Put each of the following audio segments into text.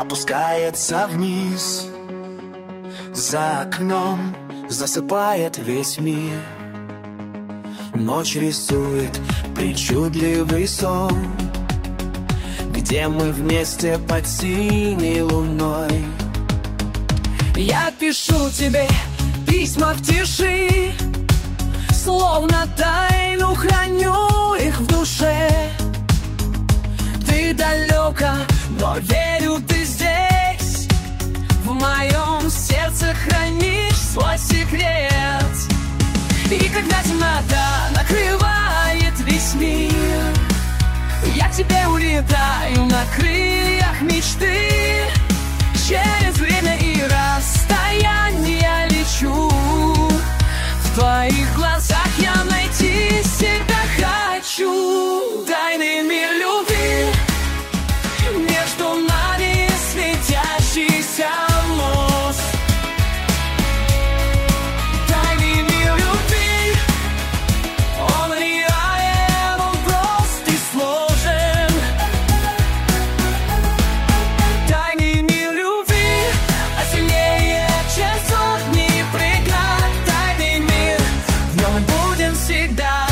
опускается вниз. За окном засыпает весь мир. Ночь рисует причудливый сон, где мы вместе под синей луной. Я пишу тебе письма в тиши, словно тайну храню их в душе. Ты далеко, но верю, ты здесь. В моем сердце хранишь свой секрет. И когда темнота накрывает весь мир, я к тебе улетаю на крыльях мечты. Через время и расстояние лечу. В твоих глазах я найти себя хочу. Тайный мир любви, между нами светящийся мост. Тайный мир любви, он реален, он прост и сложен. Тайный мир любви, а сильнее, чем сотни преград. Тайный мир, в нем будем всегда.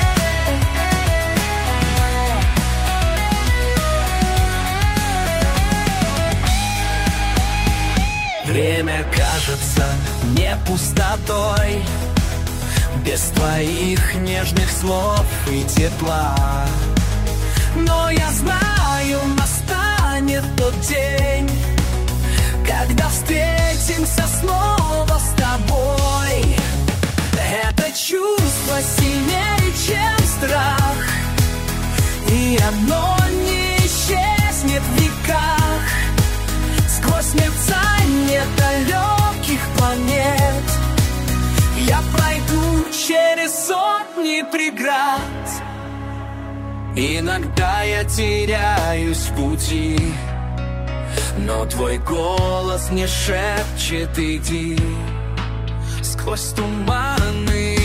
Время кажется не пустотой, без твоих нежных слов и тепла. Но я знаю, настанет тот день, когда встретимся снова с тобой. Это чувство сильнее, чем страх, и оно не исчезнет в веках. Сквозь мерцание далеких планет я пройду через сотни преград. Иногда я теряюсь в пути, но твой голос мне шепчет: иди. Сквозь туманы